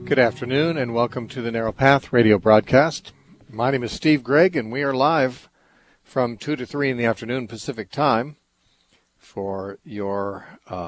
Good afternoon and welcome to the Narrow Path radio broadcast. My name is Steve Gregg and we are live from 2 to 3 in the afternoon Pacific time for your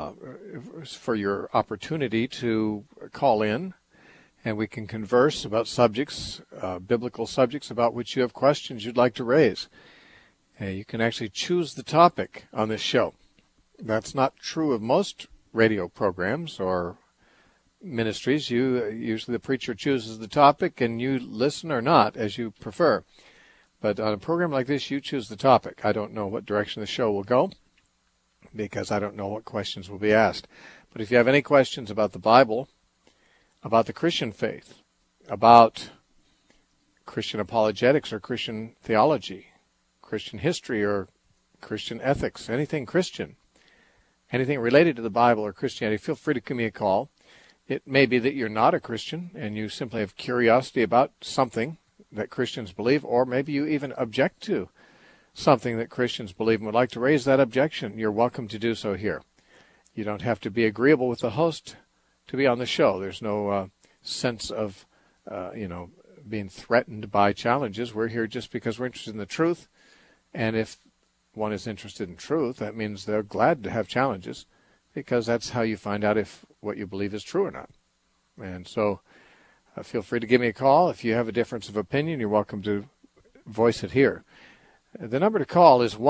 opportunity to call in, and we can converse about subjects, biblical subjects about which you have questions you'd like to raise. You can actually choose the topic on this show. That's not true of most radio programs or ministries. Usually the preacher chooses the topic and you listen or not as you prefer. But on a program like this, you choose the topic. I don't know what direction the show will go because I don't know what questions will be asked. But if you have any questions about the Bible, about the Christian faith, about Christian apologetics or Christian theology, Christian history or Christian ethics, anything Christian, anything related to the Bible or Christianity, feel free to give me a call. It may be that you're not a Christian and you simply have curiosity about something that Christians believe, or maybe you even object to something that Christians believe and would like to raise that objection. You're welcome to do so here. You don't have to be agreeable with the host to be on the show. There's no sense of, being threatened by challenges. We're here just because we're interested in the truth. And if one is interested in truth, that means they're glad to have challenges, because that's how you find out if what you believe is true or not. And so feel free to give me a call. If you have a difference of opinion, you're welcome to voice it here. The number to call is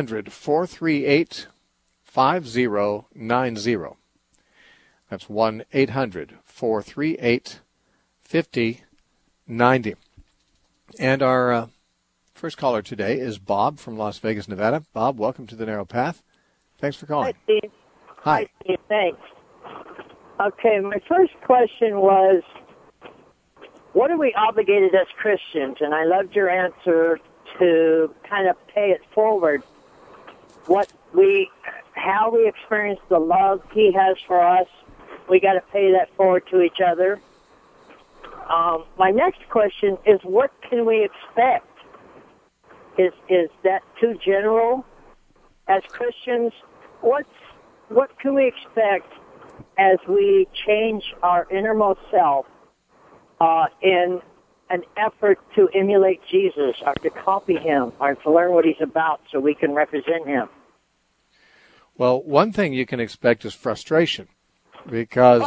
1-800-438-5090. That's 1-800-438-5090. And our first caller today is Bob from Las Vegas, Nevada. Bob, welcome to the Narrow Path. Thanks for calling. Hi, Steve. Hi. Steve. Thanks. Okay, my first question was, what are we obligated as Christians? And I loved your answer to kind of pay it forward. How we experience the love He has for us, we got to pay that forward to each other. My next question is, what can we expect? Is that too general? As Christians, what can we expect as we change our innermost self in an effort to emulate Jesus, or to copy Him, or to learn what He's about so we can represent Him? Well, one thing you can expect is frustration, because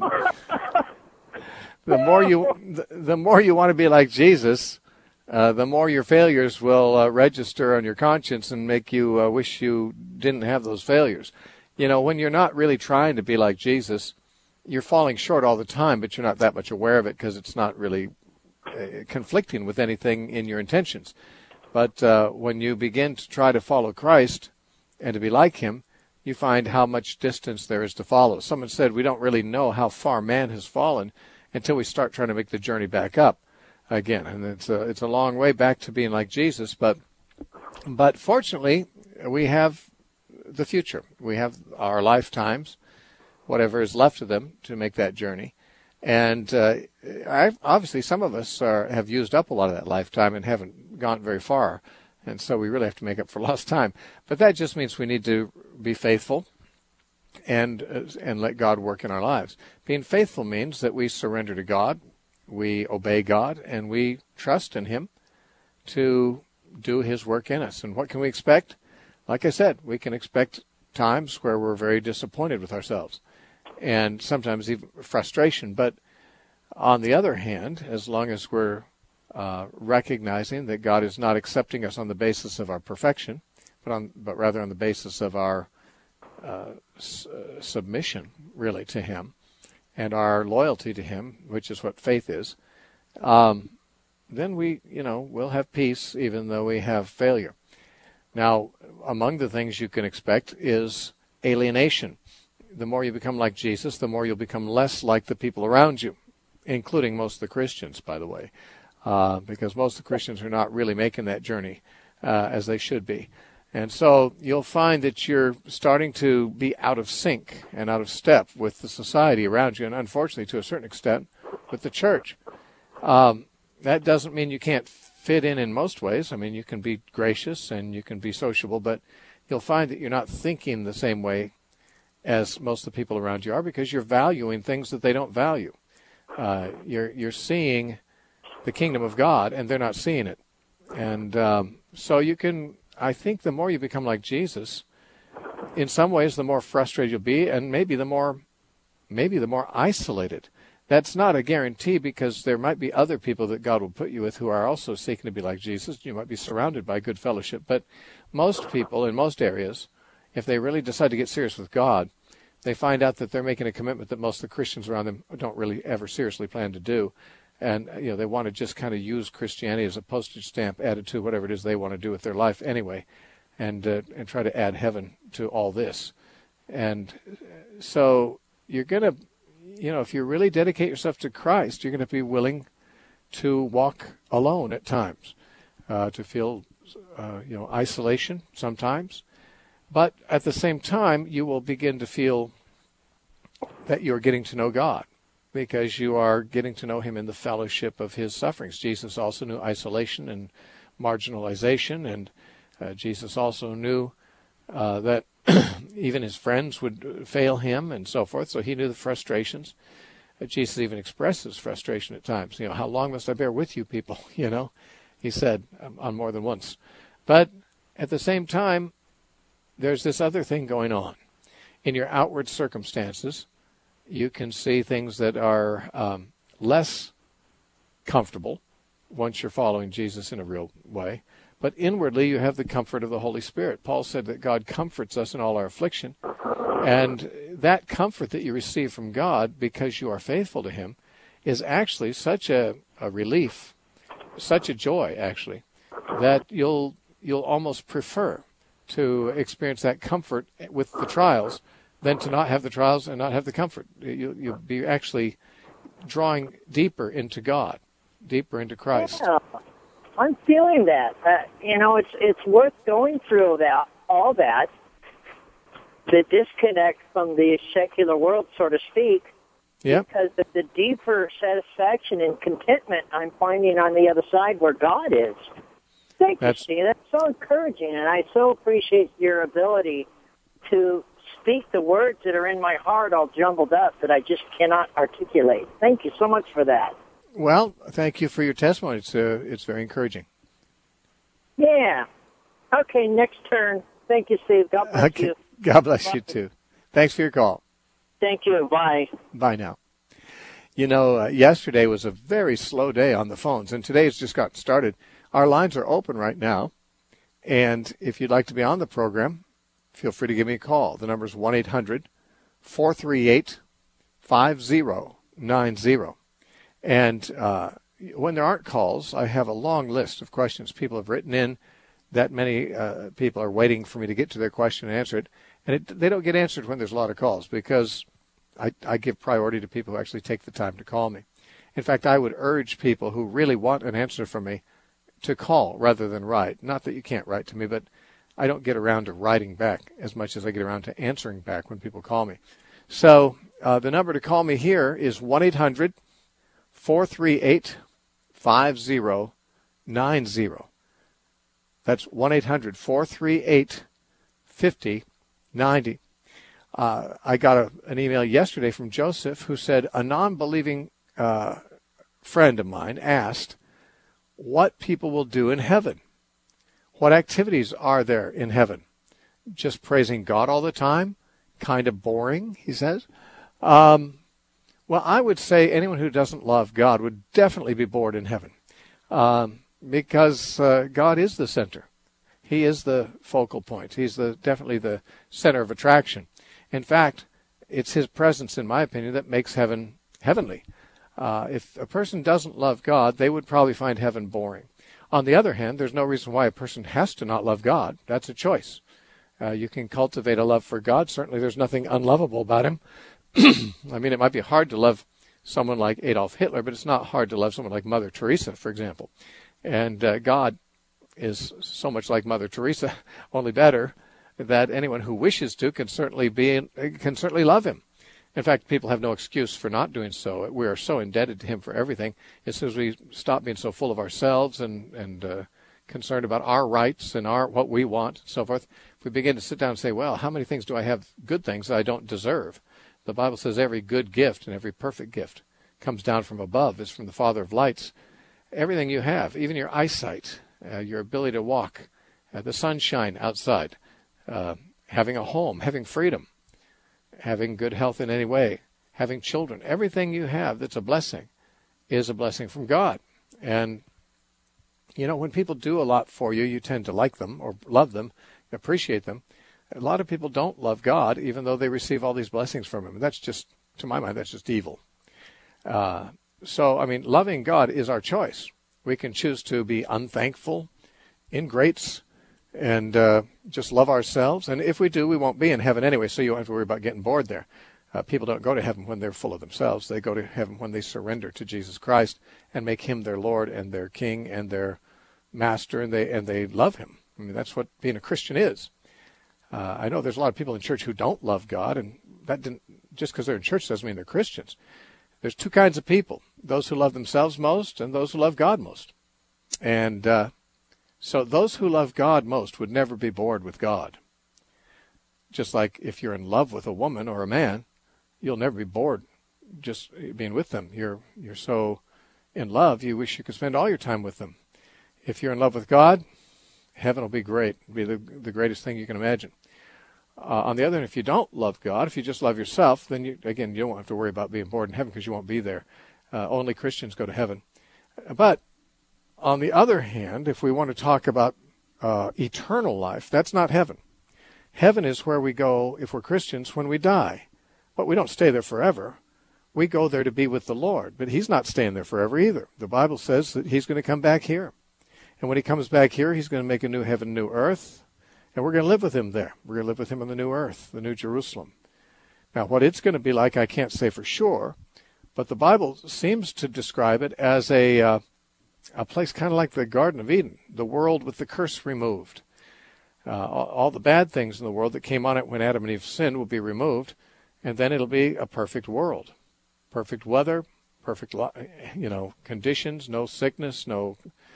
the more you want to be like Jesus, the more your failures will register on your conscience and make you wish you didn't have those failures. You know, when you're not really trying to be like Jesus, you're falling short all the time, but you're not that much aware of it because it's not really conflicting with anything in your intentions. But when you begin to try to follow Christ and to be like Him, you find how much distance there is to follow. Someone said we don't really know how far man has fallen until we start trying to make the journey back up again. And it's a long way back to being like Jesus, but fortunately we have the future. We have our lifetimes, whatever is left of them, to make that journey. And obviously some of us have used up a lot of that lifetime and haven't gone very far. And so we really have to make up for lost time. But that just means we need to be faithful and let God work in our lives. Being faithful means that we surrender to God, we obey God, and we trust in Him to do His work in us. And what can we expect? Like I said, we can expect times where we're very disappointed with ourselves, and sometimes even frustration. But on the other hand, as long as we're recognizing that God is not accepting us on the basis of our perfection, but rather on the basis of our submission, really, to Him, and our loyalty to Him, which is what faith is, then we'll have peace even though we have failure. Now, among the things you can expect is alienation. The more you become like Jesus, the more you'll become less like the people around you, including most of the Christians, by the way, because most of the Christians are not really making that journey as they should be. And so you'll find that you're starting to be out of sync and out of step with the society around you, and unfortunately, to a certain extent, with the church. That doesn't mean you can't fit in most ways. I mean, you can be gracious and you can be sociable, but you'll find that you're not thinking the same way as most of the people around you are, because you're valuing things that they don't value. You're seeing the kingdom of God, and they're not seeing it. And so you can, I think the more you become like Jesus, in some ways the more frustrated you'll be, and maybe the more isolated. That's not a guarantee, because there might be other people that God will put you with who are also seeking to be like Jesus. You might be surrounded by good fellowship. But most people in most areas, if they really decide to get serious with God, they find out that they're making a commitment that most of the Christians around them don't really ever seriously plan to do. And they want to just kind of use Christianity as a postage stamp added to whatever it is they want to do with their life anyway, and try to add heaven to all this. And so you're going to, if you really dedicate yourself to Christ, you're going to be willing to walk alone at times, to feel, isolation sometimes. But at the same time, you will begin to feel that you're getting to know God, because you are getting to know him in the fellowship of his sufferings. Jesus also knew isolation and marginalization, and Jesus also knew that even his friends would fail him and so forth, so he knew the frustrations. Jesus even expresses frustration at times. How long must I bear with you people? He said on more than once. But at the same time, there's this other thing going on. In your outward circumstances, you can see things that are less comfortable once you're following Jesus in a real way. But inwardly, you have the comfort of the Holy Spirit. Paul said that God comforts us in all our affliction. And that comfort that you receive from God because you are faithful to him is actually such a relief, such a joy, actually, that you'll almost prefer to experience that comfort with the trials than to not have the trials and not have the comfort. You'll be actually drawing deeper into God, deeper into Christ. Yeah, I'm feeling that. It's worth going through all that, the disconnect from the secular world, so to speak, Yep. because of the deeper satisfaction and contentment I'm finding on the other side where God is. Thank you, Steve. That's so encouraging, and I so appreciate your ability to speak the words that are in my heart all jumbled up that I just cannot articulate. Thank you so much for that. Well, thank you for your testimony. It's very encouraging. Yeah. Okay, next turn. Thank you, Steve. God bless you. God bless you, too. Thanks for your call. Thank you. Bye. Bye now. Yesterday was a very slow day on the phones, and today's just got started. Our lines are open right now, and if you'd like to be on the program, feel free to give me a call. The number is 1-800-438-5090. And when there aren't calls, I have a long list of questions people have written in. That many people are waiting for me to get to their question and answer it. And they don't get answered when there's a lot of calls, because I give priority to people who actually take the time to call me. In fact, I would urge people who really want an answer from me to call rather than write. Not that you can't write to me, but I don't get around to writing back as much as I get around to answering back when people call me. So the number to call me here is 1-800-438-5090. That's 1-800-438-5090. I got an email yesterday from Joseph who said a non-believing friend of mine asked what people will do in heaven. What activities are there in heaven? Just praising God all the time? Kind of boring, he says. Well, I would say anyone who doesn't love God would definitely be bored in heaven, because God is the center. He is the focal point. He's definitely the center of attraction. In fact, it's his presence, in my opinion, that makes heaven heavenly. If a person doesn't love God, they would probably find heaven boring. On the other hand, there's no reason why a person has to not love God. That's a choice. You can cultivate a love for God. Certainly there's nothing unlovable about him. I mean, it might be hard to love someone like Adolf Hitler, but it's not hard to love someone like Mother Teresa, for example. And God is so much like Mother Teresa, only better, that anyone who wishes to can certainly love him. In fact, people have no excuse for not doing so. We are so indebted to him for everything. As soon as we stop being so full of ourselves and concerned about our rights and what we want and so forth, if we begin to sit down and say, well, how many things do I have, good things that I don't deserve? The Bible says every good gift and every perfect gift comes down from above, is from the Father of lights. Everything you have, even your eyesight, your ability to walk, the sunshine outside, having a home, having freedom, having good health in any way, having children, everything you have that's a blessing is a blessing from God. And, you know, when people do a lot for you, you tend to like them or love them, appreciate them. A lot of people don't love God, even though they receive all these blessings from him. That's just, to my mind, that's just evil. So, I mean, loving God is our choice. We can choose to be unthankful, ingrates, and just love ourselves. And if we do, we won't be in heaven anyway, so you don't have to worry about getting bored there. People don't go to heaven when they're full of themselves. They go to heaven when they surrender to Jesus Christ and make him their Lord and their King and their Master, and they love him. I mean, that's what being a Christian is. I know there's a lot of people in church who don't love God, and just because they're in church doesn't mean they're Christians. There's two kinds of people, those who love themselves most and those who love God most. And so those who love God most would never be bored with God. Just like if you're in love with a woman or a man, you'll never be bored just being with them. You're so in love, you wish you could spend all your time with them. If you're in love with God, heaven will be great. It'll be the greatest thing you can imagine. On the other hand, if you don't love God, if you just love yourself, then you don't have to worry about being bored in heaven because you won't be there. Only Christians go to heaven. But on the other hand, if we want to talk about eternal life, that's not heaven. Heaven is where we go, if we're Christians, when we die. But we don't stay there forever. We go there to be with the Lord. But he's not staying there forever either. The Bible says that he's going to come back here. And when he comes back here, he's going to make a new heaven, new earth. And we're going to live with him there. We're going to live with him on the new earth, the new Jerusalem. Now, what it's going to be like, I can't say for sure. But the Bible seems to describe it as a place kind of like the Garden of Eden, the world with the curse removed. All the bad things in the world that came on it when Adam and Eve sinned will be removed, and then it'll be a perfect world. Perfect weather, perfect conditions, no sickness, no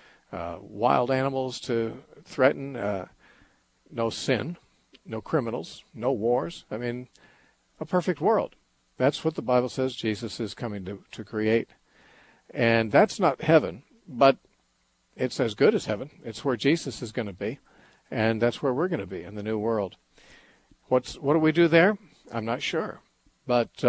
wild animals to threaten, no sin, no criminals, no wars. I mean, a perfect world. That's what the Bible says Jesus is coming to create. And that's not heaven, but it's as good as heaven. It's where Jesus is going to be, and that's where we're going to be in the new world. What do we do there? I'm not sure. But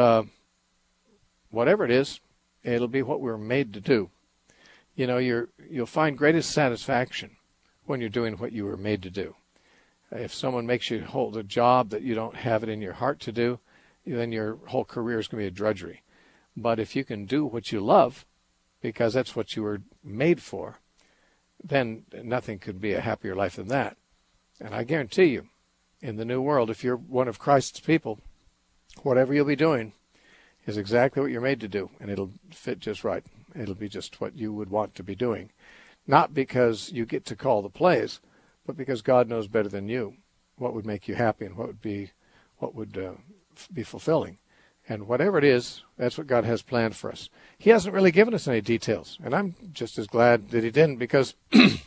whatever it is, it'll be what we're made to do. You know, you'll find greatest satisfaction when you're doing what you were made to do. If someone makes you hold a job that you don't have it in your heart to do, then your whole career is going to be a drudgery. But if you can do what you love, because that's what you were made for, then nothing could be a happier life than that. And I guarantee you, in the new world, if you're one of Christ's people, whatever you'll be doing is exactly what you're made to do, and it'll fit just right. It'll be just what you would want to be doing. Not because you get to call the plays, but because God knows better than you what would make you happy and what would be fulfilling. And whatever it is, that's what God has planned for us. He hasn't really given us any details, and I'm just as glad that he didn't, because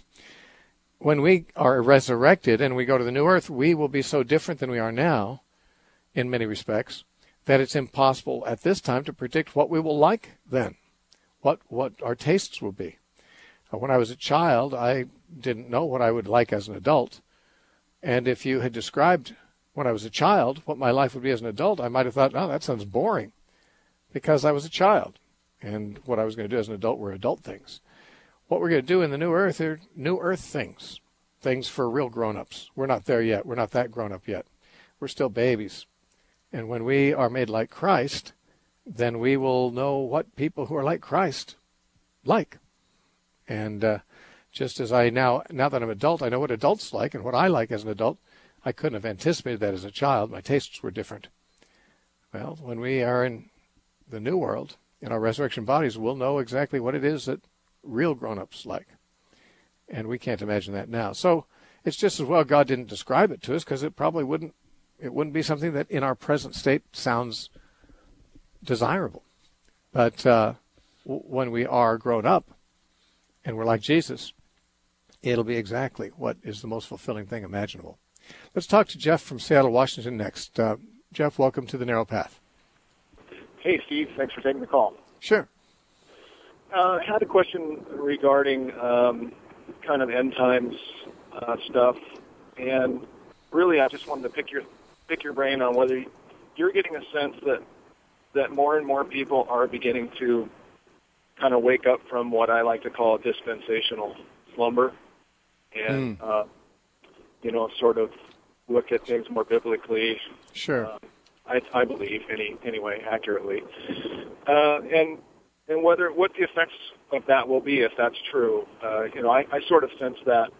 when we are resurrected and we go to the new earth, we will be so different than we are now in many respects that it's impossible at this time to predict what we will like then, what our tastes will be. When I was a child, I didn't know what I would like as an adult. And if you had described when I was a child what my life would be as an adult, I might have thought, oh, that sounds boring, because I was a child. And what I was going to do as an adult were adult things. What we're going to do in the new earth are new earth things, things for real grown-ups. We're not there yet. We're not that grown-up yet. We're still babies. And when we are made like Christ, then we will know what people who are like Christ like. And just as now that I'm an adult, I know what adults like and what I like as an adult. I couldn't have anticipated that as a child. My tastes were different. Well, when we are in the new world, in our resurrection bodies, we'll know exactly what it is that real grown-ups like. And we can't imagine that now. So it's just as well God didn't describe it to us, because it probably wouldn't be something that in our present state sounds desirable. But when we are grown up and we're like Jesus, it'll be exactly what is the most fulfilling thing imaginable. Let's talk to Jeff from Seattle, Washington next. Jeff, welcome to The Narrow Path. Hey, Steve. Thanks for taking the call. Sure. I had a question regarding kind of end times stuff, and really, I just wanted to pick your brain on whether you're getting a sense that more and more people are beginning to kind of wake up from what I like to call a dispensational slumber, and sort of look at things more biblically. Sure. I believe anyway accurately, and what the effects of that will be if that's true. I sort of sense that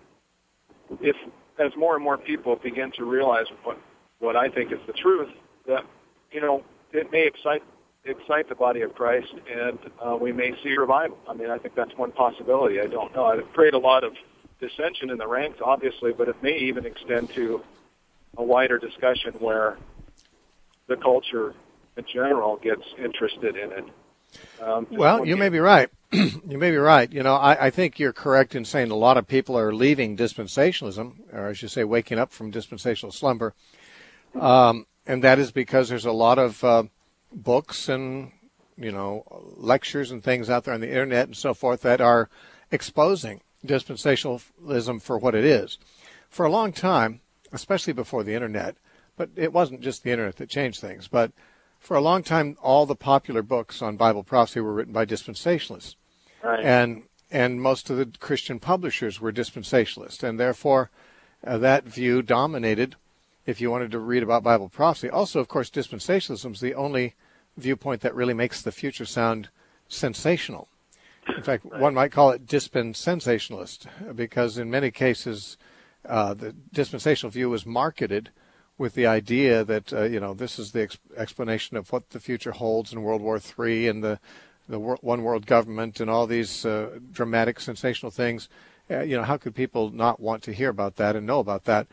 as more and more people begin to realize what I think is the truth, that it may excite the body of Christ, and we may see revival. I mean, I think that's one possibility. I don't know. I've created a lot of dissension in the ranks, obviously, but it may even extend to a wider discussion where the culture in general gets interested in it. Well, you may be right. You may be right. I think you're correct in saying a lot of people are leaving dispensationalism, or I should say waking up from dispensational slumber. And that is because there's a lot of books and, lectures and things out there on the internet and so forth that are exposing dispensationalism for what it is. For a long time, especially before the internet, but it wasn't just the internet that changed things, but for a long time, all the popular books on Bible prophecy were written by dispensationalists. Right. And most of the Christian publishers were dispensationalists, and therefore that view dominated if you wanted to read about Bible prophecy. Also, of course, dispensationalism is the only viewpoint that really makes the future sound sensational. In fact, one might call it dispensationalist, because in many cases the dispensational view was marketed with the idea that, this is the explanation of what the future holds in World War III and the one world government and all these dramatic, sensational things. How could people not want to hear about that and know about that?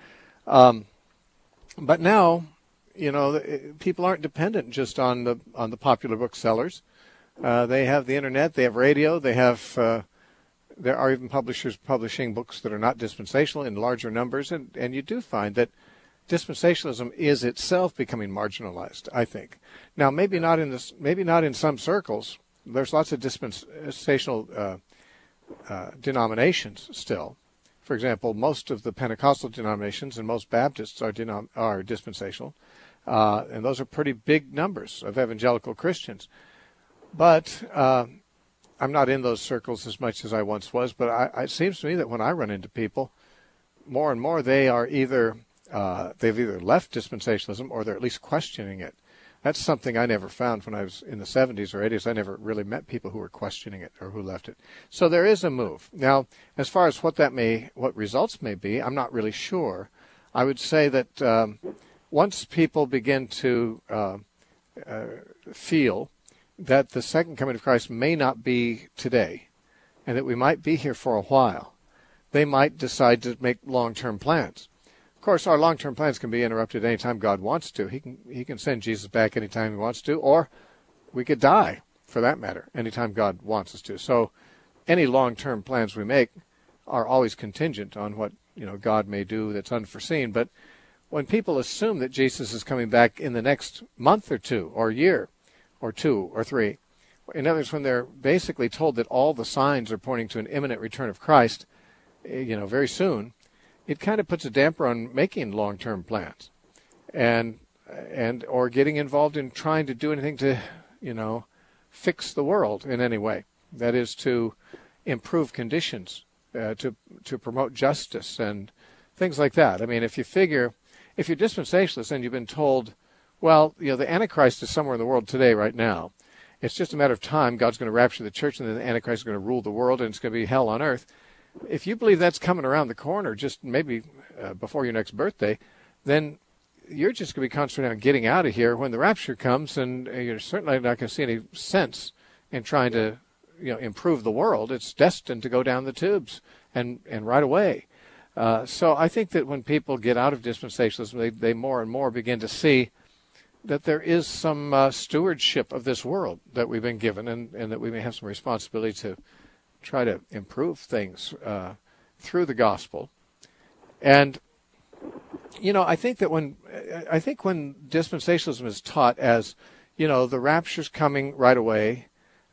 But now, people aren't dependent just on the popular booksellers. They have the internet, they have radio, they have there are even publishers publishing books that are not dispensational in larger numbers, and you do find that dispensationalism is itself becoming marginalized, I think. Now, maybe not in some circles. There's lots of dispensational denominations still. For example, most of the Pentecostal denominations and most Baptists are dispensational, and those are pretty big numbers of evangelical Christians. But I'm not in those circles as much as I once was. But it seems to me that when I run into people, more and more they are they've either left dispensationalism or they're at least questioning it. That's something I never found when I was in the 70s or 80s. I never really met people who were questioning it or who left it. So there is a move. Now, as far as what results may be, I'm not really sure. I would say that once people begin to feel that the second coming of Christ may not be today and that we might be here for a while, they might decide to make long-term plans. Of course, our long-term plans can be interrupted anytime God wants to. He can send Jesus back anytime he wants to, or we could die, for that matter, anytime God wants us to. So any long-term plans we make are always contingent on what God may do that's unforeseen. But when people assume that Jesus is coming back in the next month or two, or year, or 2 or 3, in other words, when they're basically told that all the signs are pointing to an imminent return of Christ, very soon, it kind of puts a damper on making long-term plans and or getting involved in trying to do anything to, fix the world in any way. That is, to improve conditions, to promote justice and things like that. I mean, if you're dispensationalist and you've been told, well, the Antichrist is somewhere in the world today right now. It's just a matter of time. God's going to rapture the church and then the Antichrist is going to rule the world and it's going to be hell on earth. If you believe that's coming around the corner, just maybe before your next birthday, then you're just going to be concentrating on getting out of here when the rapture comes, and you're certainly not going to see any sense in trying to, improve the world. It's destined to go down the tubes and right away. So I think that when people get out of dispensationalism, they more and more begin to see that there is some stewardship of this world that we've been given, and that we may have some responsibility to try to improve things through the gospel. And I think when dispensationalism is taught as the rapture's coming right away,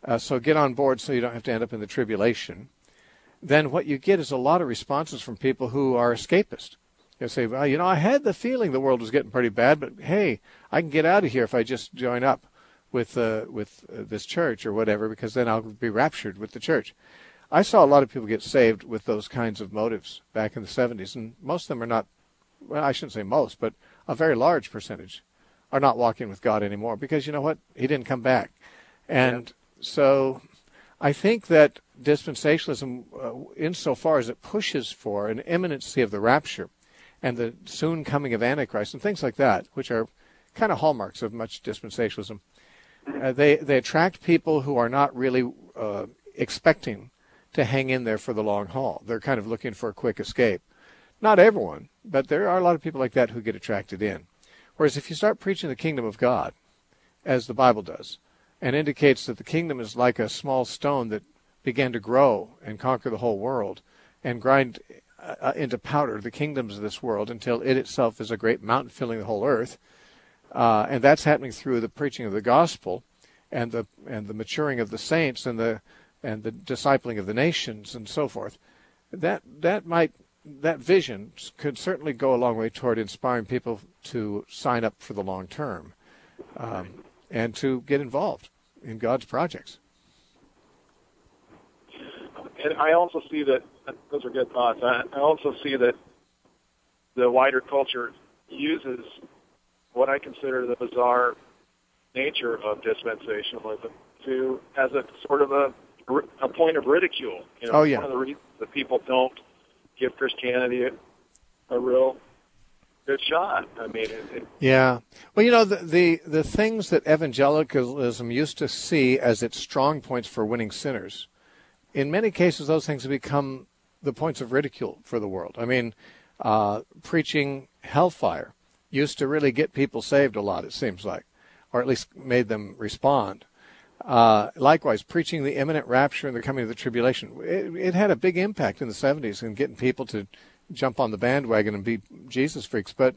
So get on board so you don't have to end up in the tribulation. Then what you get is a lot of responses from people who are escapist. They say, well, I had the feeling the world was getting pretty bad, but hey, I can get out of here if I just join up with this church or whatever, because then I'll be raptured with the church. I saw a lot of people get saved with those kinds of motives back in the 70s, and most of them are not, well, I shouldn't say most, but a very large percentage are not walking with God anymore, because you know what? He didn't come back. And so I think that dispensationalism, insofar as it pushes for an imminency of the rapture and the soon coming of Antichrist and things like that, which are kind of hallmarks of much dispensationalism, they attract people who are not really expecting to hang in there for the long haul. They're kind of looking for a quick escape. Not everyone, but there are a lot of people like that who get attracted in. Whereas if you start preaching the kingdom of God, as the Bible does, and indicates that the kingdom is like a small stone that began to grow and conquer the whole world and grind into powder the kingdoms of this world until it itself is a great mountain filling the whole earth, and that's happening through the preaching of the gospel and the maturing of the saints and the discipling of the nations and so forth. That vision could certainly go a long way toward inspiring people to sign up for the long term and to get involved in God's projects. And I also see that, those are good thoughts, I also see that the wider culture uses what I consider the bizarre nature of dispensationalism as a sort of a point of ridicule. Oh, yeah. One of the reasons that people don't give Christianity a real good shot. I mean, yeah. Well, the things that evangelicalism used to see as its strong points for winning sinners, in many cases, those things have become the points of ridicule for the world. I mean, preaching hellfire used to really get people saved a lot, it seems like, or at least made them respond. Likewise, preaching the imminent rapture and the coming of the tribulation. It had a big impact in the 70s in getting people to jump on the bandwagon and be Jesus freaks. But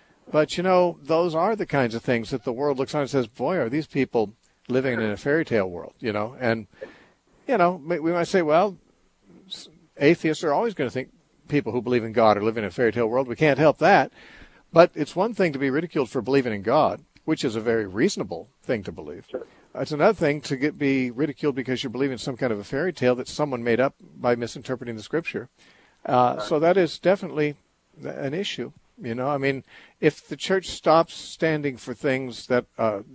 those are the kinds of things that the world looks on and says, boy, are these people living in a fairy tale world, And, we might say, well, atheists are always going to think people who believe in God are living in a fairy tale world. We can't help that. But it's one thing to be ridiculed for believing in God, which is a very reasonable thing to believe. Sure. It's another thing to be ridiculed because you're believing some kind of a fairy tale that someone made up by misinterpreting the Scripture. So that is definitely an issue. I mean, if the church stops standing for things that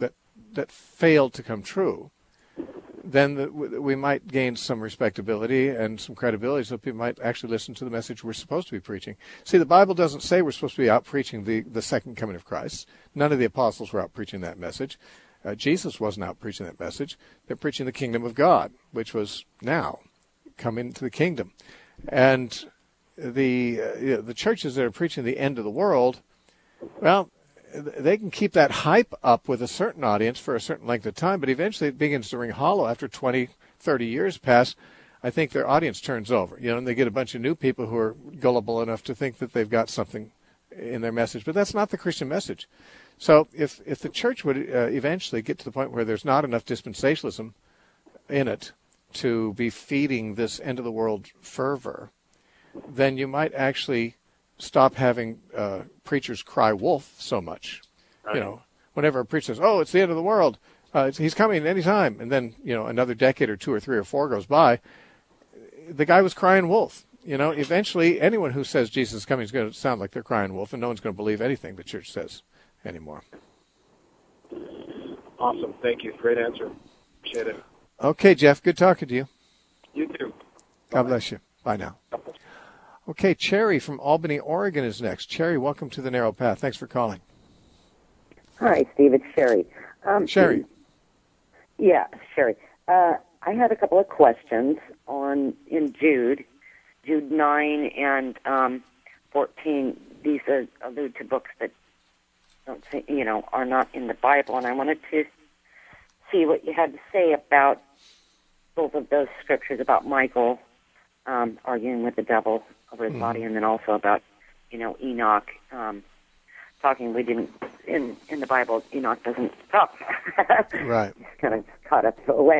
fail to come true, then we might gain some respectability and some credibility, so people might actually listen to the message we're supposed to be preaching. See, the Bible doesn't say we're supposed to be out preaching the second coming of Christ. None of the apostles were out preaching that message. Jesus wasn't out preaching that message. They're preaching the kingdom of God, which was now come into the kingdom. And the churches that are preaching the end of the world, well, they can keep that hype up with a certain audience for a certain length of time, but eventually it begins to ring hollow after 20, 30 years pass. I think their audience turns over, and they get a bunch of new people who are gullible enough to think that they've got something in their message, but that's not the Christian message. So if the church would eventually get to the point where there's not enough dispensationalism in it to be feeding this end-of-the-world fervor, then you might actually stop having preachers cry wolf so much. Right. Whenever a preacher says, oh, it's the end of the world, he's coming any time, and then, another decade or 2 or 3 or 4 goes by, the guy was crying wolf. Eventually anyone who says Jesus is coming is going to sound like they're crying wolf, and no one's going to believe anything the church says anymore. Awesome. Thank you. Great answer. Appreciate it. Okay, Jeff. Good talking to you. You too. God bless you. Bye now. Okay, Cherry from Albany, Oregon is next. Cherry, welcome to the Narrow Path. Thanks for calling. Hi, Steve. It's Sherry. Sherry. Yeah, Sherry. I had a couple of questions in Jude 9 and 14. These allude to books that don't say, are not in the Bible, and I wanted to see what you had to say about both of those scriptures about Michael arguing with the devil over his body, and then also about, Enoch talking. We didn't in the Bible. Enoch doesn't talk. Right. He's kind of caught up away.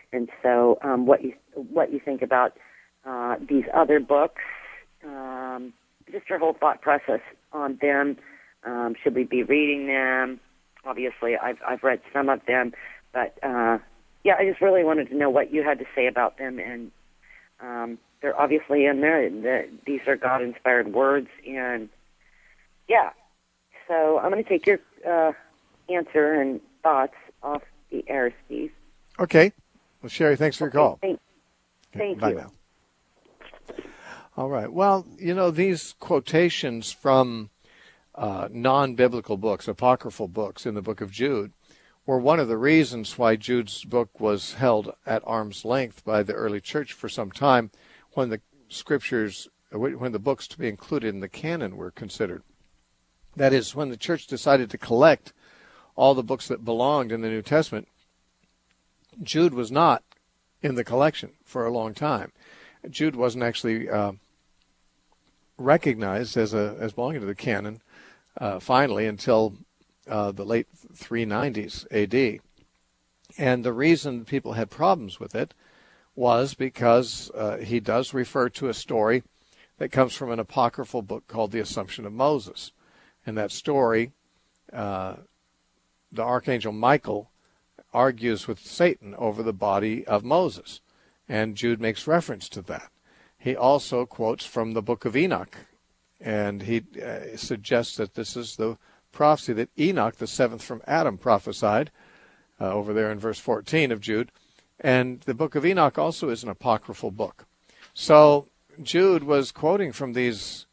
And so, what you think about these other books, just your whole thought process on them. Should we be reading them? Obviously, I've read some of them, but yeah, I just really wanted to know what you had to say about them. And they're obviously in there. These are God-inspired words, and yeah. So I'm going to take your answer and thoughts off the air, Steve. Okay. Well, Sherry, thanks for your call. Thank Bye you. now. All right. Well, these quotations from non-biblical books, apocryphal books in the book of Jude, were one of the reasons why Jude's book was held at arm's length by the early church for some time when the scriptures, when the books to be included in the canon were considered. That is, when the church decided to collect all the books that belonged in the New Testament, Jude was not in the collection for a long time. Jude wasn't actually recognized as belonging to the canon finally until the late 390s AD. And the reason people had problems with it was because he does refer to a story that comes from an apocryphal book called The Assumption of Moses. In that story, the archangel Michael argues with Satan over the body of Moses, and Jude makes reference to that. He also quotes from the book of Enoch, and he suggests that this is the prophecy that Enoch, the seventh from Adam, prophesied over there in verse 14 of Jude. And the book of Enoch also is an apocryphal book. So Jude was quoting from these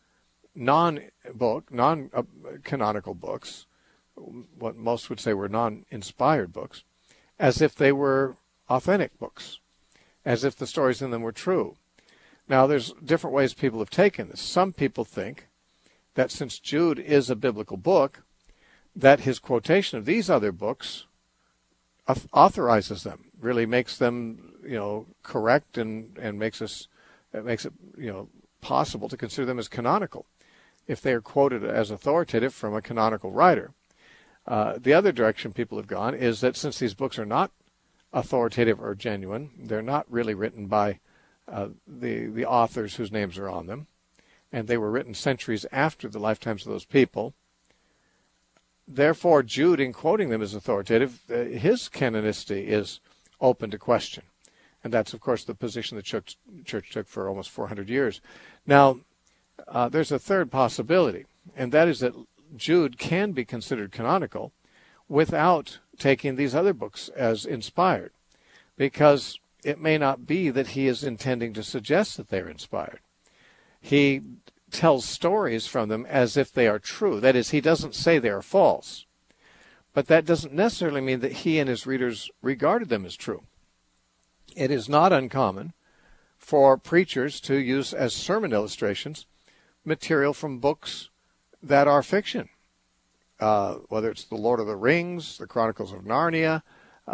non-canonical books, what most would say were non-inspired books, as if they were authentic books, as if the stories in them were true. Now, there's different ways people have taken this. Some people think that since Jude is a biblical book, that his quotation of these other books authorizes them, really makes them, correct and makes it, possible to consider them as canonical if they are quoted as authoritative from a canonical writer. The other direction people have gone is that since these books are not authoritative or genuine, they're not really written by the authors whose names are on them, and they were written centuries after the lifetimes of those people. Therefore, Jude, in quoting them as authoritative, his canonicity is open to question. And that's, of course, the position the church took for almost 400 years. Now, there's a third possibility, and that is that Jude can be considered canonical without taking these other books as inspired, because it may not be that he is intending to suggest that they're inspired. He tells stories from them as if they are true. That is, he doesn't say they are false. But that doesn't necessarily mean that he and his readers regarded them as true. It is not uncommon for preachers to use as sermon illustrations material from books that are fiction, whether it's The Lord of the Rings, The Chronicles of Narnia,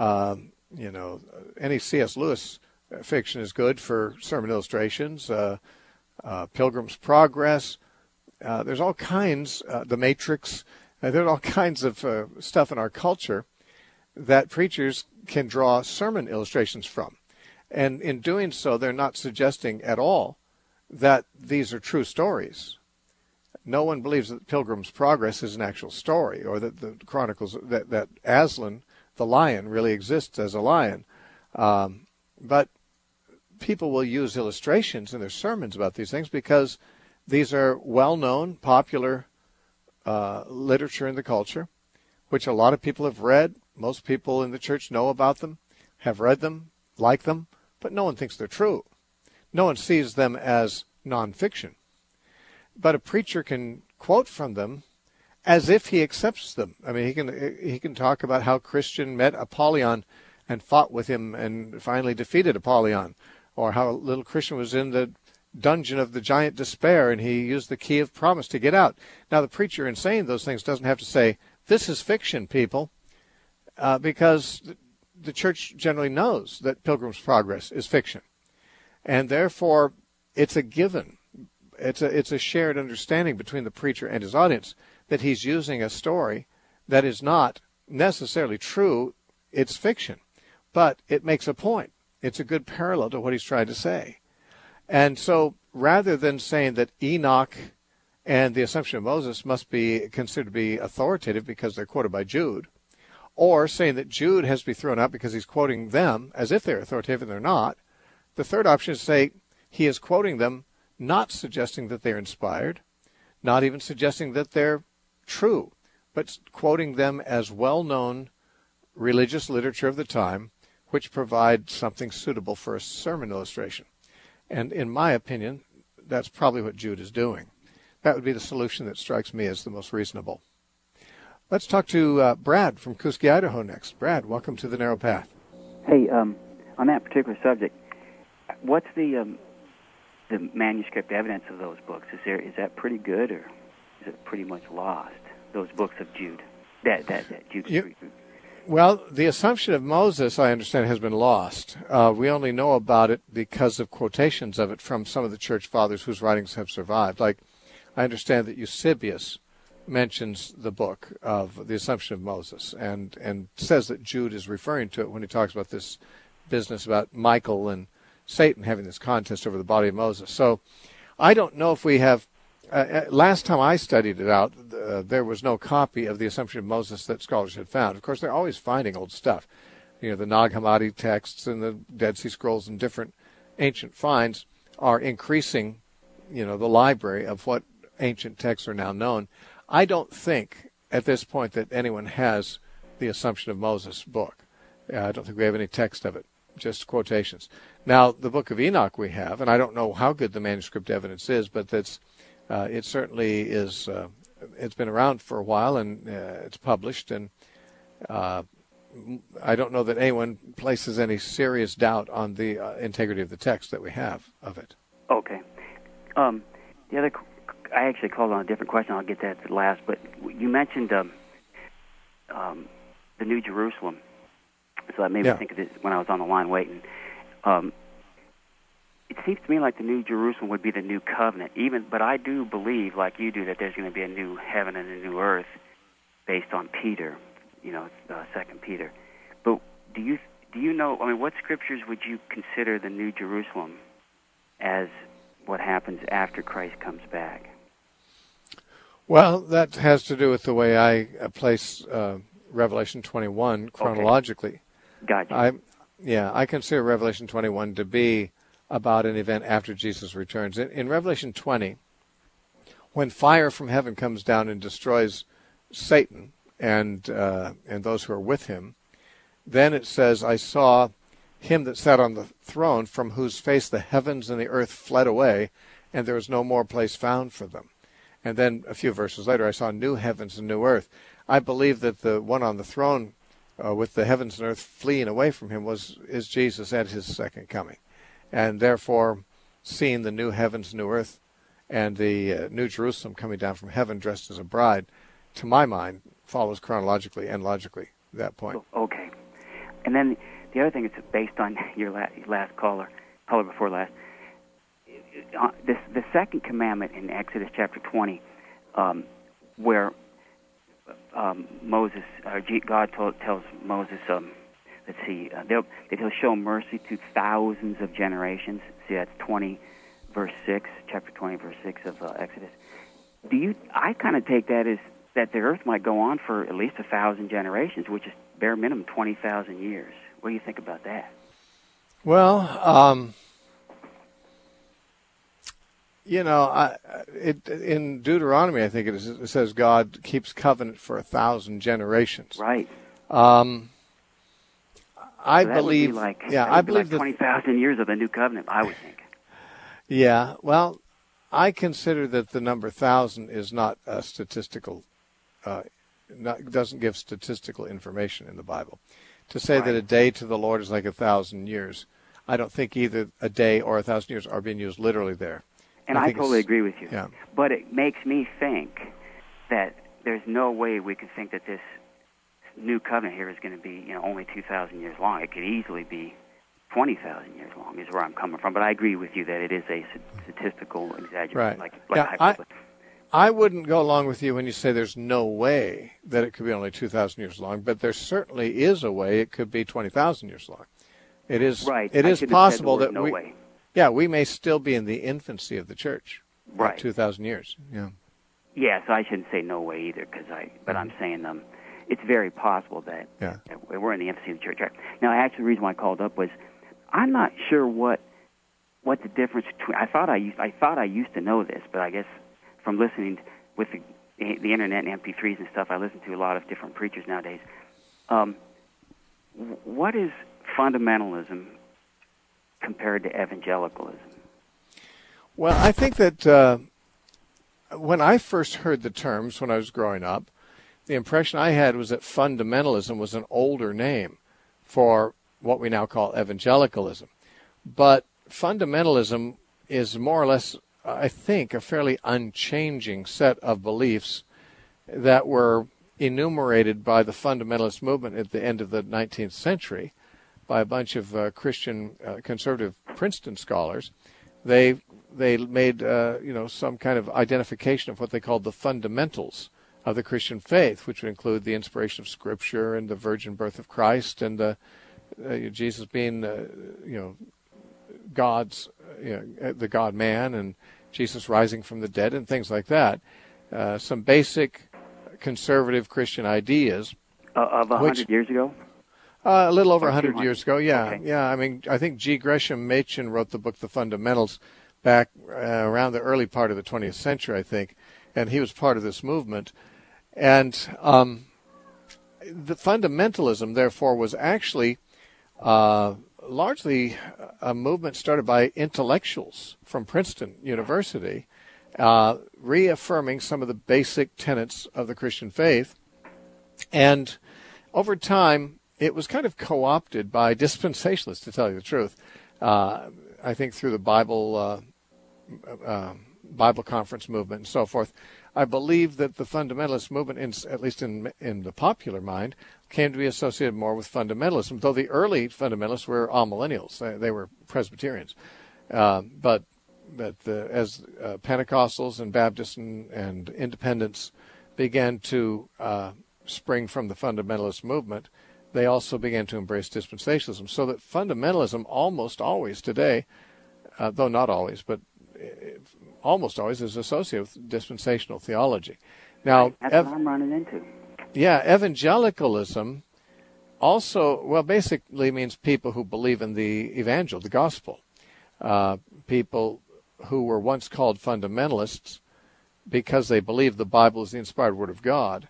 any C.S. Lewis fiction is good for sermon illustrations, Pilgrim's Progress. There's all kinds, The Matrix, there's all kinds of stuff in our culture that preachers can draw sermon illustrations from. And in doing so, they're not suggesting at all that these are true stories. No one believes that Pilgrim's Progress is an actual story, or that the Chronicles, that Aslan, the lion, really exists as a lion. But people will use illustrations in their sermons about these things because these are well-known, popular literature in the culture, which a lot of people have read. Most people in the church know about them, have read them, like them, but no one thinks they're true. No one sees them as nonfiction. But a preacher can quote from them as if he accepts them. I mean, he can talk about how Christian met Apollyon and fought with him and finally defeated Apollyon, or how little Christian was in the dungeon of the giant Despair and he used the key of promise to get out. Now, the preacher, in saying those things, doesn't have to say, this is fiction, people, because the church generally knows that Pilgrim's Progress is fiction. And therefore, it's a given. It's a shared understanding between the preacher and his audience that he's using a story that is not necessarily true. It's fiction, but it makes a point. it's a good parallel to what he's trying to say. And so rather than saying that Enoch and the Assumption of Moses must be considered to be authoritative because they're quoted by Jude, or saying that Jude has to be thrown out because he's quoting them as if they're authoritative and they're not, the third option is to say he is quoting them, not suggesting that they're inspired, not even suggesting that they're true, but quoting them as well-known religious literature of the time, which provide something suitable for a sermon illustration. And in my opinion, that's probably what Jude is doing. That would be the solution that strikes me as the most reasonable. Let's talk to Brad from Kuski, Idaho next. Brad, welcome to The Narrow Path. Hey, on that particular subject, what's the manuscript evidence of those books? Is that pretty good, or is it pretty much lost? Those books of Jude, that Jude. Well, the Assumption of Moses, I understand, has been lost. We only know about it because of quotations of it from some of the church fathers whose writings have survived. Like, I understand that Eusebius mentions the book of the Assumption of Moses and says that Jude is referring to it when he talks about this business about Michael and Satan having this contest over the body of Moses. So I don't know if we have, last time I studied it out, there was no copy of the Assumption of Moses that scholars had found. Of course, they're always finding old stuff. You know, the Nag Hammadi texts and the Dead Sea Scrolls and different ancient finds are increasing, the library of what ancient texts are now known. I don't think at this point that anyone has the Assumption of Moses book. I don't think we have any text of it, just quotations. Now, the book of Enoch we have, and I don't know how good the manuscript evidence is, but it certainly is. It's been around for a while, and it's published, and I don't know that anyone places any serious doubt on the integrity of the text that we have of it. Okay. The other, I actually called on a different question. I'll get that to last, but you mentioned the New Jerusalem, so that made me think of this when I was on the line waiting. It seems to me like the New Jerusalem would be the new covenant, but I do believe, like you do, that there's going to be a new heaven and a new earth based on Peter, 2 Peter. But do you know, what scriptures would you consider the New Jerusalem as what happens after Christ comes back? Well, that has to do with the way I place Revelation 21 chronologically. Okay. Gotcha. I consider Revelation 21 to be about an event after Jesus returns. In Revelation 20, when fire from heaven comes down and destroys Satan and those who are with him, then it says, I saw him that sat on the throne, from whose face the heavens and the earth fled away, and there was no more place found for them. And then a few verses later, I saw new heavens and new earth. I believe that the one on the throne with the heavens and earth fleeing away from him is Jesus at his second coming. And therefore, seeing the new heavens, new earth, and the New Jerusalem coming down from heaven dressed as a bride, to my mind, follows chronologically and logically at that point. Okay. And then the other thing is based on your last caller before last, the second commandment in Exodus chapter 20, where God tells Moses, that he'll show mercy to thousands of generations. See, that's 20, verse 6, chapter 20, verse 6 of Exodus. I kind of take that as that the earth might go on for at least 1,000 generations, which is bare minimum 20,000 years. What do you think about that? Well, in Deuteronomy, I think it says God keeps covenant for 1,000 generations. Right. I believe, I believe 20,000 years of the new covenant, I would think. Yeah, well, I consider that the number 1,000 is not a statistical, doesn't give statistical information in the Bible. To say that a day to the Lord is like 1,000 years, I don't think either a day or 1,000 years are being used literally there. And I totally agree with you. Yeah. But it makes me think that there's no way we could think that this new covenant here is going to be, only 2,000 years long. It could easily be 20,000 years long, is where I'm coming from. But I agree with you that it is a statistical exaggeration. Right. I wouldn't go along with you when you say there's no way that it could be only 2,000 years long, but there certainly is a way it could be 20,000 years long. It is right. It I is should have said the possible word that no way. we may still be in the infancy of the church. Right. 2,000 years. Yeah. Yeah, so I shouldn't say no way either, but I'm saying it's very possible that we're in the infancy of the church. Right? Now, actually, the reason why I called up was I'm not sure what the difference between. I thought I used to know this, but I guess from listening with the internet and MP3s and stuff, I listen to a lot of different preachers nowadays. What is fundamentalism compared to evangelicalism? Well, I think that when I first heard the terms when I was growing up, the impression I had was that fundamentalism was an older name for what we now call evangelicalism. But fundamentalism is more or less, I think, a fairly unchanging set of beliefs that were enumerated by the fundamentalist movement at the end of the 19th century by a bunch of Christian conservative Princeton scholars. They made some kind of identification of what they called the fundamentals of the Christian faith, which would include the inspiration of Scripture and the virgin birth of Christ and Jesus being God's the God man and Jesus rising from the dead and things like that. Some basic conservative Christian ideas of 100 years ago. A little over 100 years ago, yeah. Okay. Yeah, I mean, I think G. Gresham Machen wrote the book The Fundamentals back around the early part of the 20th century, I think, and he was part of this movement. And the fundamentalism, therefore, was actually largely a movement started by intellectuals from Princeton University, reaffirming some of the basic tenets of the Christian faith. And over time, it was kind of co-opted by dispensationalists, to tell you the truth. I think through the Bible conference movement and so forth. I believe that the fundamentalist movement, at least in the popular mind, came to be associated more with fundamentalism, though the early fundamentalists were amillennials. They were Presbyterians. But as Pentecostals and Baptists and Independents began to spring from the fundamentalist movement, they also began to embrace dispensationalism. So that fundamentalism almost always today, though not always, but almost always is associated with dispensational theology. Now, that's what I'm running into. Yeah, evangelicalism also, basically means people who believe in the evangel, the gospel. People who were once called fundamentalists because they believe the Bible is the inspired Word of God.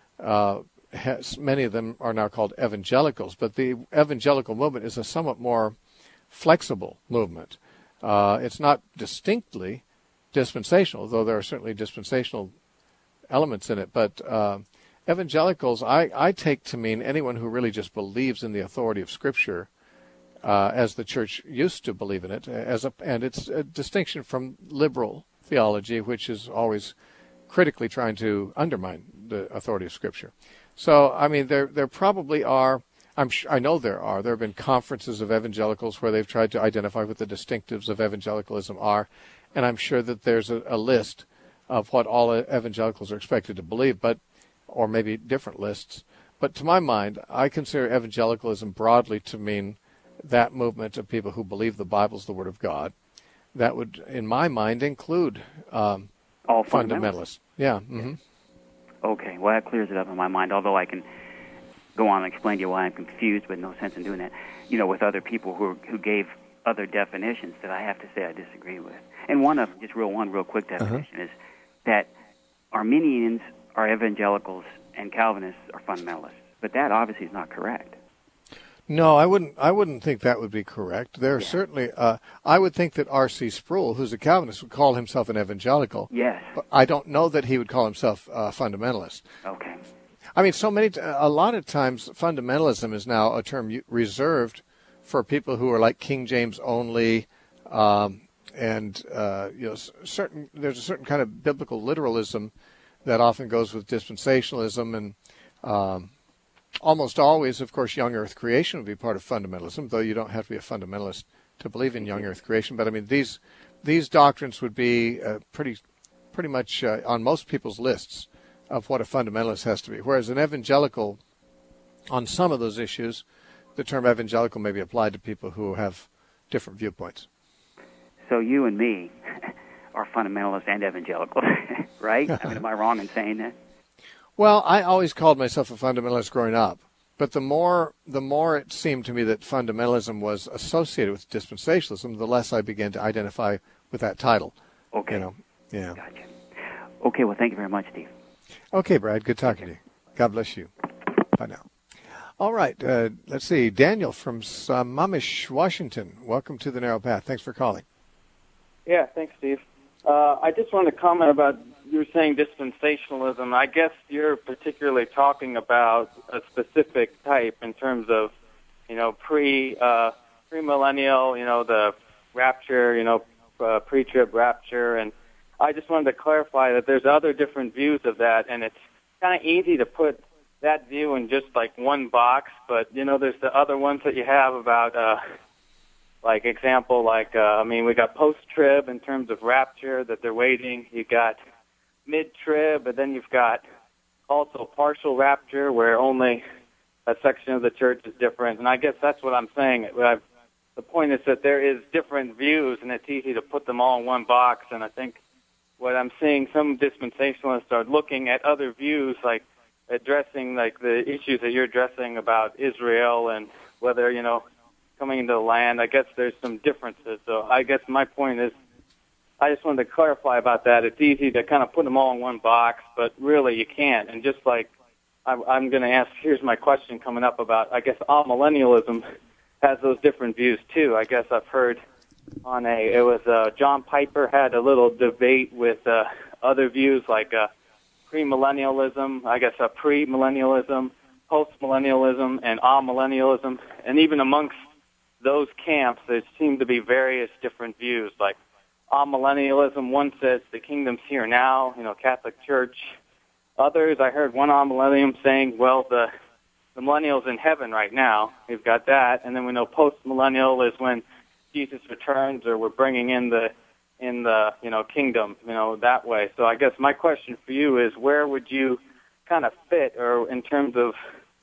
Many of them are now called evangelicals, but the evangelical movement is a somewhat more flexible movement. It's not distinctly dispensational, though there are certainly dispensational elements in it. But evangelicals, I take to mean anyone who really just believes in the authority of Scripture, as the church used to believe in it, and it's a distinction from liberal theology, which is always critically trying to undermine the authority of Scripture. So, I mean, there probably are. I know there are. There have been conferences of evangelicals where they've tried to identify what the distinctives of evangelicalism are, and I'm sure that there's a list of what all evangelicals are expected to believe, or maybe different lists. But to my mind, I consider evangelicalism broadly to mean that movement of people who believe the Bible's the Word of God. That would, in my mind, include all fundamentalists. Yeah. Mm-hmm. Okay, well, that clears it up in my mind, although I can go on and explain to you why I'm confused, with no sense in doing that, with other people who gave other definitions that I have to say I disagree with. And one real quick definition is that Arminians are evangelicals and Calvinists are fundamentalists. But that obviously is not correct. No, I wouldn't think that would be correct. There are certainly, I would think that R.C. Sproul, who's a Calvinist, would call himself an evangelical. Yes. But I don't know that he would call himself a fundamentalist. Okay. I mean, a lot of times fundamentalism is now a term reserved for people who are like King James only, and there's a certain kind of biblical literalism that often goes with dispensationalism, and almost always, of course, young earth creation would be part of fundamentalism, though you don't have to be a fundamentalist to believe in young earth creation. But I mean, these doctrines would be pretty much on most people's lists of what a fundamentalist has to be. Whereas an evangelical, on some of those issues, the term evangelical may be applied to people who have different viewpoints. So you and me are fundamentalists and evangelicals, right? I mean, am I wrong in saying that? Well, I always called myself a fundamentalist growing up, but the more it seemed to me that fundamentalism was associated with dispensationalism, the less I began to identify with that title. Okay. Yeah. Gotcha. Okay, well, thank you very much, Steve. Okay, Brad, good talking to you. God bless you. Bye now. All right, let's see. Daniel from Sammamish, Washington. Welcome to the Narrow Path. Thanks for calling. Yeah, thanks, Steve. I just wanted to comment about, you were saying dispensationalism. I guess you're particularly talking about a specific type in terms of, pre-millennial, the rapture, pre-trib rapture. And I just wanted to clarify that there's other different views of that, and it's kind of easy to put that view in just like one box, but, there's the other ones that you have about, we got post-trib in terms of rapture, that they're waiting. You got mid-trib, but then you've got also partial rapture, where only a section of the church is different. And I guess that's what I'm saying. The point is that there is different views, and it's easy to put them all in one box. And I think what I'm seeing, some dispensationalists are looking at other views, like addressing like the issues that you're addressing about Israel and whether, coming into the land. I guess there's some differences. So I guess my point is, I just wanted to clarify about that. It's easy to kind of put them all in one box, but really you can't. And just like I'm going to ask, here's my question coming up about, I guess, amillennialism has those different views too. I guess I've heard on John Piper had a little debate with other views like premillennialism, I guess premillennialism, postmillennialism, and amillennialism. And even amongst those camps, there seem to be various different views. Like amillennialism, one says the kingdom's here now, Catholic Church. Others, I heard one amillennium saying, well, the millennial's in heaven right now. We've got that. And then we know postmillennial is when Jesus returns, or we're bringing in the kingdom, that way. So I guess my question for you is, where would you kind of fit, or in terms of,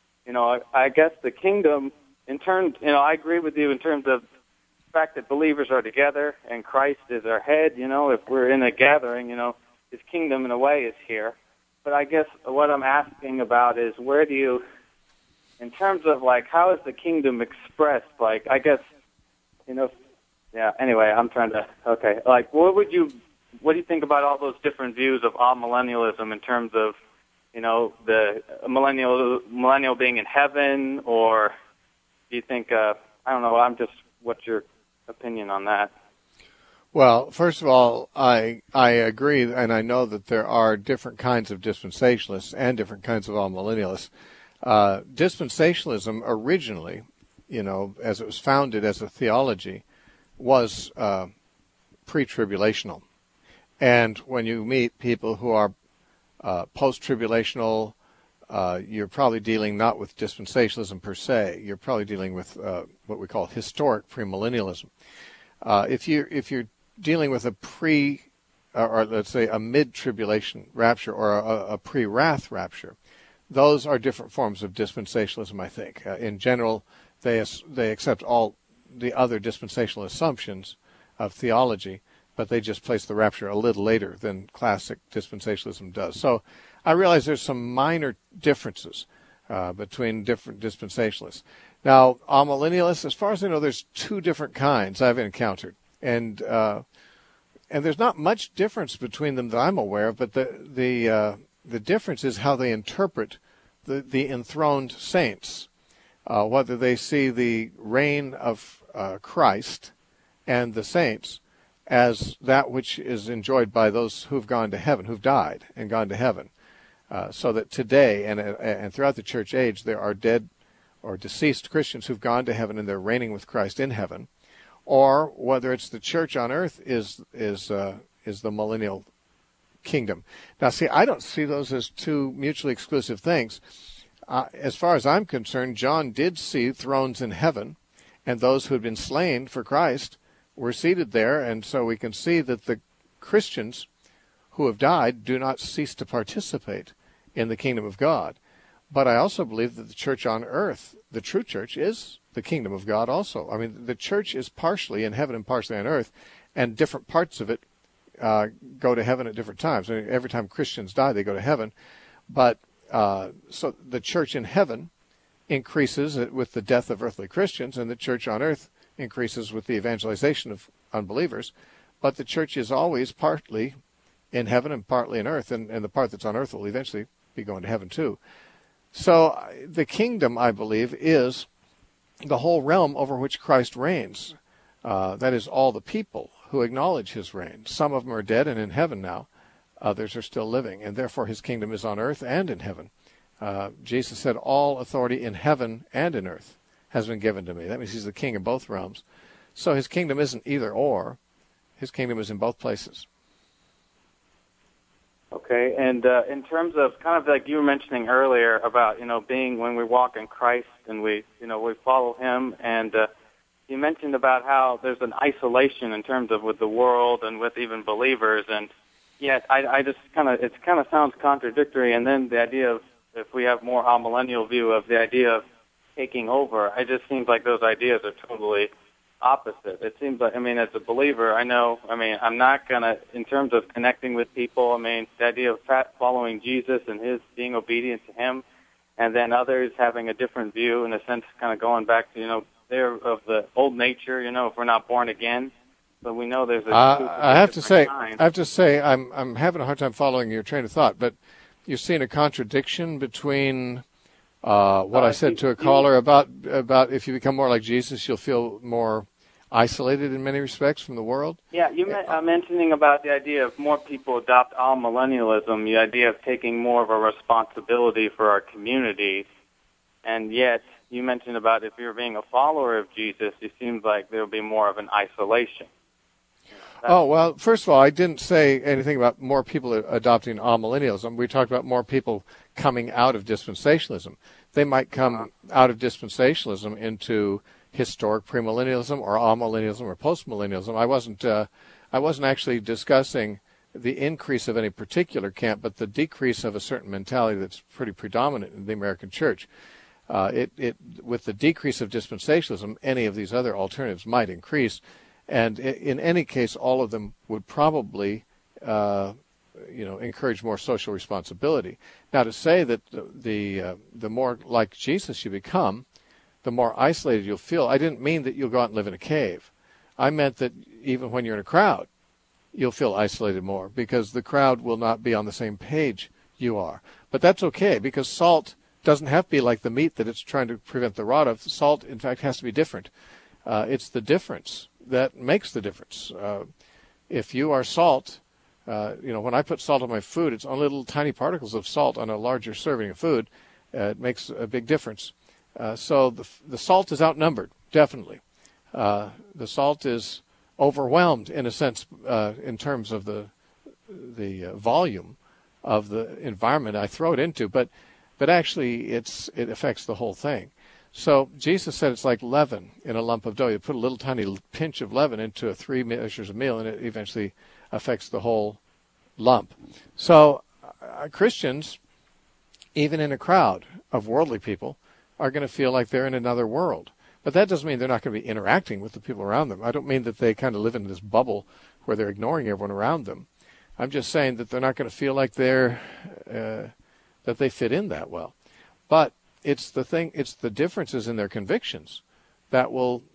I guess the kingdom, in terms, I agree with you in terms of the fact that believers are together and Christ is our head. If we're in a gathering, his kingdom in a way is here. But I guess what I'm asking about is, where do you, in terms of like, how is the kingdom expressed? Like, I guess, anyway, I'm trying to, like, what do you think about all those different views of amillennialism in terms of, the millennial being in heaven, or do you think, I don't know, what's your opinion on that? Well, first of all, I agree, and I know that there are different kinds of dispensationalists and different kinds of amillennialists. Dispensationalism originally, as it was founded as a theology, was pre-tribulational. And when you meet people who are post-tribulational, you're probably dealing not with dispensationalism per se. You're probably dealing with what we call historic premillennialism. If you're dealing with a or let's say a mid-tribulation rapture, or a pre-wrath rapture, those are different forms of dispensationalism, I think. In general, they accept all the other dispensational assumptions of theology, but they just place the rapture a little later than classic dispensationalism does. So I realize there's some minor differences between different dispensationalists. Now, amillennialists, as far as I know, there's two different kinds I've encountered, and there's not much difference between them that I'm aware of, but the difference is how they interpret the enthroned saints, whether they see the reign of Christ and the saints as that which is enjoyed by those who've gone to heaven, who've died and gone to heaven. So that today and throughout the church age, there are dead or deceased Christians who've gone to heaven and they're reigning with Christ in heaven, or whether it's the church on earth is the millennial kingdom. Now, see, I don't see those as two mutually exclusive things. As far as I'm concerned, John did see thrones in heaven, and those who had been slain for Christ were seated there, and so we can see that the Christians who have died do not cease to participate in the kingdom of God. But I also believe that the church on earth, the true church, is the kingdom of God also. I mean, the church is partially in heaven and partially on earth, and different parts of it go to heaven at different times. I mean, every time Christians die, they go to heaven. But so the church in heaven increases with the death of earthly Christians, and the church on earth increases with the evangelization of unbelievers. But the church is always partly in heaven and partly in earth, and the part that's on earth will eventually be going to heaven too. So the kingdom, I believe, is the whole realm over which Christ reigns. That is, all the people who acknowledge his reign. Some of them are dead and in heaven now. Others are still living, and therefore his kingdom is on earth and in heaven. Jesus said, all authority in heaven and in earth has been given to me. That means he's the king in both realms. So his kingdom isn't either or. His kingdom is in both places. Okay, and in terms of kind of like you were mentioning earlier about, being when we walk in Christ and we follow him, and you mentioned about how there's an isolation in terms of with the world and with even believers, and yet I just it kind of sounds contradictory. And then the idea of, if we have more amillennial view of the idea of taking over, it just seems like those ideas are totally opposite. It seems like, as a believer, I'm not going to, in terms of connecting with people, the idea of following Jesus and his being obedient to him, and then others having a different view, in a sense, kind of going back to, they're of the old nature, if we're not born again. But we know there's I have to say, I'm having a hard time following your train of thought, but you're seeing a contradiction between what I said to a caller about if you become more like Jesus, you'll feel more isolated in many respects from the world. Yeah, you mentioning about the idea of more people adopt amillennialism, the idea of taking more of a responsibility for our communities, and yet you mentioned about if you're being a follower of Jesus, it seems like there will be more of an isolation. Oh, well, first of all, I didn't say anything about more people adopting amillennialism. We talked about more people coming out of dispensationalism. They might come out of dispensationalism into historic premillennialism or amillennialism or postmillennialism. I wasn't actually discussing the increase of any particular camp, but the decrease of a certain mentality that's pretty predominant in the American church. With the decrease of dispensationalism, any of these other alternatives might increase. And in any case, all of them would probably, encourage more social responsibility. Now, to say that the more like Jesus you become, the more isolated you'll feel, I didn't mean that you'll go out and live in a cave. I meant that even when you're in a crowd, you'll feel isolated more because the crowd will not be on the same page you are. But that's okay, because salt doesn't have to be like the meat that it's trying to prevent the rot of. Salt, in fact, has to be different. It's the difference that makes the difference. If you are salt, when I put salt on my food, it's only little tiny particles of salt on a larger serving of food. It makes a big difference. So the salt is outnumbered, definitely. The salt is overwhelmed, in a sense, in terms of the volume of the environment I throw it into, but actually it affects the whole thing. So Jesus said it's like leaven in a lump of dough. You put a little tiny pinch of leaven into 3 measures of meal, and it eventually affects the whole lump. So Christians, even in a crowd of worldly people, are going to feel like they're in another world. But that doesn't mean they're not going to be interacting with the people around them. I don't mean that they kind of live in this bubble where they're ignoring everyone around them. I'm just saying that they're not going to feel like that they fit in that well. But it's the differences in their convictions that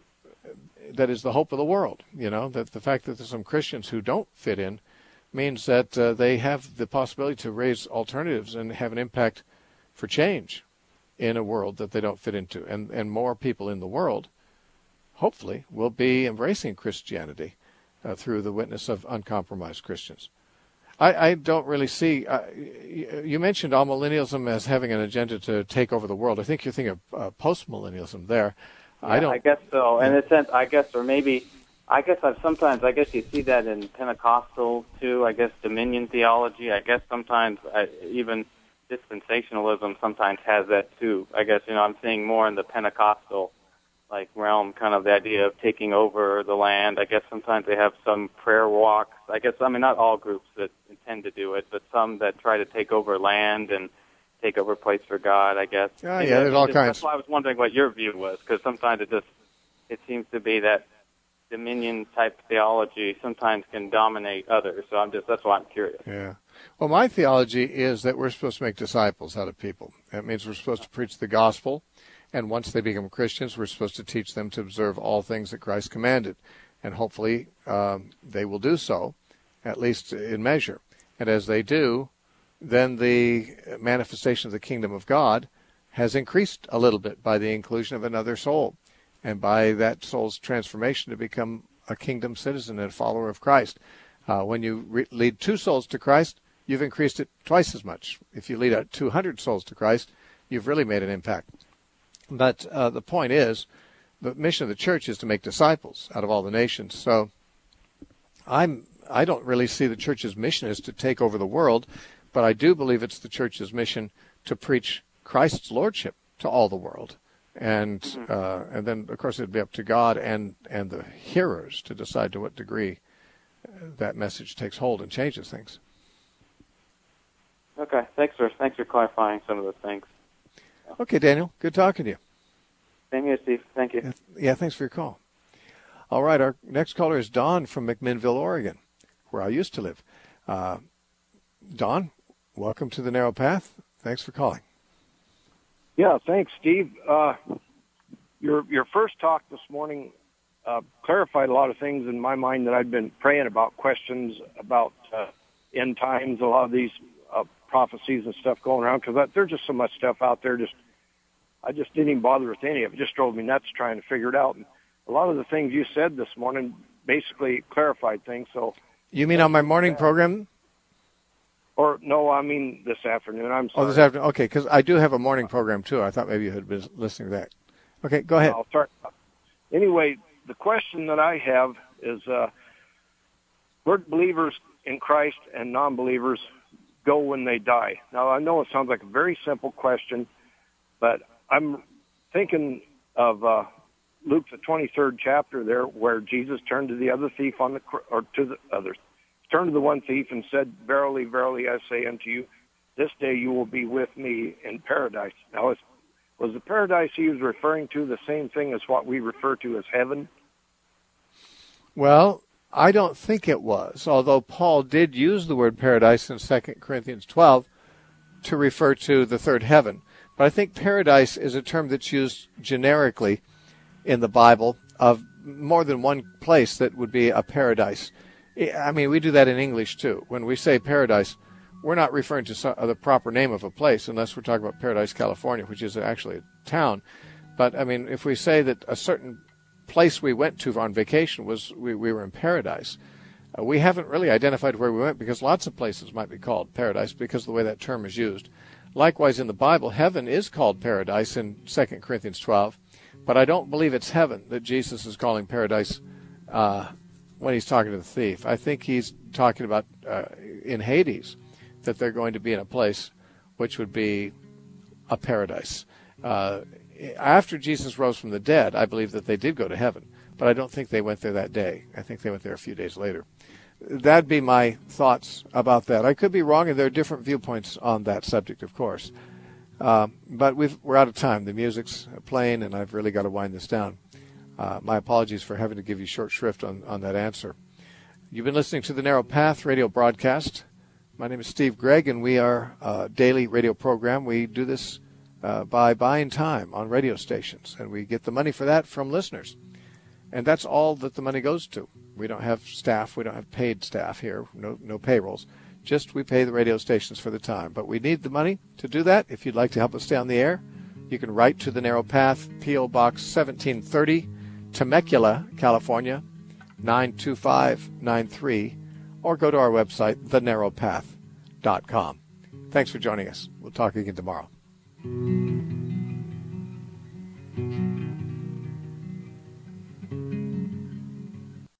is the hope of the world. That the fact that there's some Christians who don't fit in means that they have the possibility to raise alternatives and have an impact for change in a world that they don't fit into. And more people in the world, hopefully, will be embracing Christianity through the witness of uncompromised Christians. I don't really see. You mentioned amillennialism as having an agenda to take over the world. I think you're thinking of postmillennialism there. Yeah, I guess so. In a sense, I guess sometimes you see that in Pentecostal too. I guess dominion theology. I guess sometimes even dispensationalism sometimes has that too. I guess I'm seeing more in the Pentecostal realm, kind of the idea of taking over the land. I guess sometimes they have some prayer walks. I guess not all groups that intend to do it, but some that try to take over land and take over place for God, I guess. Yeah, there's all kinds. That's why I was wondering what your view was, because sometimes it seems to be that dominion type theology sometimes can dominate others. So that's why I'm curious. Yeah. Well, my theology is that we're supposed to make disciples out of people. That means we're supposed to preach the gospel, and once they become Christians, we're supposed to teach them to observe all things that Christ commanded, and hopefully they will do so, at least in measure. And as they do, then the manifestation of the kingdom of God has increased a little bit by the inclusion of another soul, and by that soul's transformation to become a kingdom citizen and a follower of Christ. When you lead 2 souls to Christ, you've increased it twice as much. If you lead 200 souls to Christ, you've really made an impact. But the point is, the mission of the church is to make disciples out of all the nations. So I don't really see the church's mission as to take over the world, but I do believe it's the church's mission to preach Christ's lordship to all the world. And then, of course, it'd be up to God and the hearers to decide to what degree that message takes hold and changes things. Okay, thanks for clarifying some of those things. Okay, Daniel, good talking to you. Same here, Steve. Thank you. Yeah, thanks for your call. All right, our next caller is Don from McMinnville, Oregon, where I used to live. Don, welcome to the Narrow Path. Thanks for calling. Yeah, thanks, Steve. Your first talk this morning clarified a lot of things in my mind that I'd been praying about, questions about end times, a lot of these prophecies and stuff going around, because there's just so much stuff out there. I just didn't even bother with any of it. It just drove me nuts trying to figure it out. And a lot of the things you said this morning basically clarified things. So you mean on my morning program? Or no, I mean this afternoon. I'm sorry. Oh, this afternoon. Okay, because I do have a morning program too. I thought maybe you had been listening to that. Okay, go ahead. I'll start. Anyway, the question that I have is, where do believers in Christ and non-believers go when they die? Now, I know it sounds like a very simple question, but I'm thinking of Luke, the 23rd chapter there, where Jesus turned to the other thief turned to the one thief and said, "Verily, verily, I say unto you, this day you will be with me in paradise." Now, was the paradise he was referring to the same thing as what we refer to as heaven? Well, I don't think it was, although Paul did use the word paradise in 2 Corinthians 12 to refer to the third heaven. But I think paradise is a term that's used generically in the Bible of more than one place that would be a paradise. I mean, we do that in English too. When we say paradise, we're not referring to the proper name of a place, unless we're talking about Paradise, California, which is actually a town. But, I mean, if we say that a certain place we went to on vacation was we were in paradise, we haven't really identified where we went, because lots of places might be called paradise because of the way that term is used. Likewise, in the Bible, heaven is called paradise in 2 Corinthians 12, but I don't believe it's heaven that Jesus is calling paradise when he's talking to the thief. I think he's talking about in Hades, that they're going to be in a place which would be a paradise. After Jesus rose from the dead, I believe that they did go to heaven, but I don't think they went there that day. I think they went there a few days later. That'd be my thoughts about that. I could be wrong, and there are different viewpoints on that subject, of course. But we're out of time. The music's playing, and I've really got to wind this down. My apologies for having to give you short shrift on that answer. You've been listening to the Narrow Path radio broadcast. My name is Steve Gregg, and we are a daily radio program. We do this by buying time on radio stations, and we get the money for that from listeners. And that's all that the money goes to. We don't have staff. We don't have paid staff here, no payrolls. Just we pay the radio stations for the time. But we need the money to do that. If you'd like to help us stay on the air, you can write to the Narrow Path, P.O. Box 1730, Temecula, California, 92593, or go to our website, thenarrowpath.com. Thanks for joining us. We'll talk again tomorrow.